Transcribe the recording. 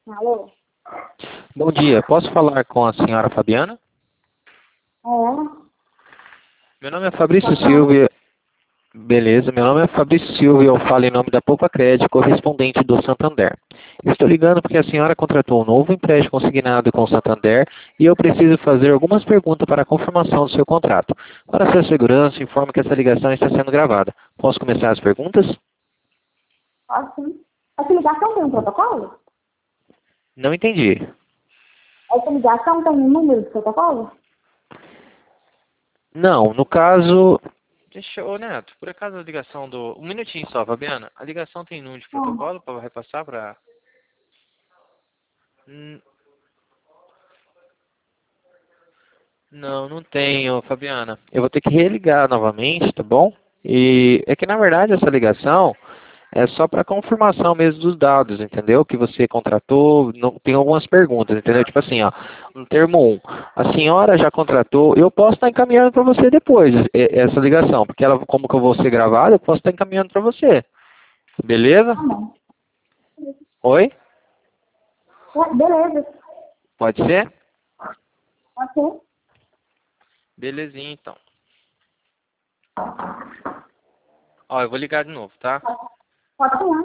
Alô? Bom dia, posso falar com a senhora Fabiana? É ela? Meu nome é Fabrício Pode falar. Silva. Beleza, meu nome é Fabrício Silva e eu falo em nome da Poupa Crédito, correspondente do Santander. Eu estou ligando porque a senhora contratou um novo empréstimo consignado com o Santander e eu preciso fazer algumas perguntas para a confirmação do seu contrato. Para sua segurança, informo que essa ligação está sendo gravada. Posso começar as perguntas? Pode sim. Essa ligação tem um protocolo? Não entendi. Essa ligação tem um número de protocolo? Não, no caso... Ô Neto, por acaso a ligação do... Um minutinho só, Fabiana. A ligação tem número de Não. protocolo para repassar para... Não, não tenho, Fabiana. Eu vou ter que religar novamente, tá bom? E é que na verdade essa ligação é só para confirmação mesmo dos dados, entendeu? Que você contratou, não, tem algumas perguntas, entendeu? Tipo assim, ó, no termo 1, a senhora já contratou, eu posso estar encaminhando para você depois essa ligação, porque ela, como que eu vou ser gravado, eu posso estar encaminhando para você. Beleza? Tá bom. Oi? Beleza. Pode ser? Pode ser? Belezinha, então. Ó, eu vou ligar de novo, tá? Pode ser.